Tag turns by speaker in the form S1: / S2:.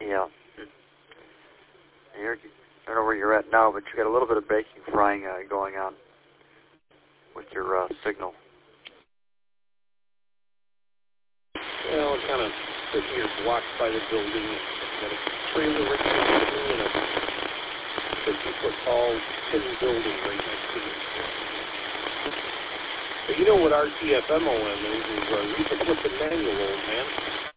S1: Yeah. I don't know where you're at now, but you got a little bit of baking frying going on with your signal.
S2: Well, kind of sitting here blocked by the building. Got a trailer right next to me and a 50-foot tall tin building right next to me. But you know what RTFMOM is we can put the manual, old man.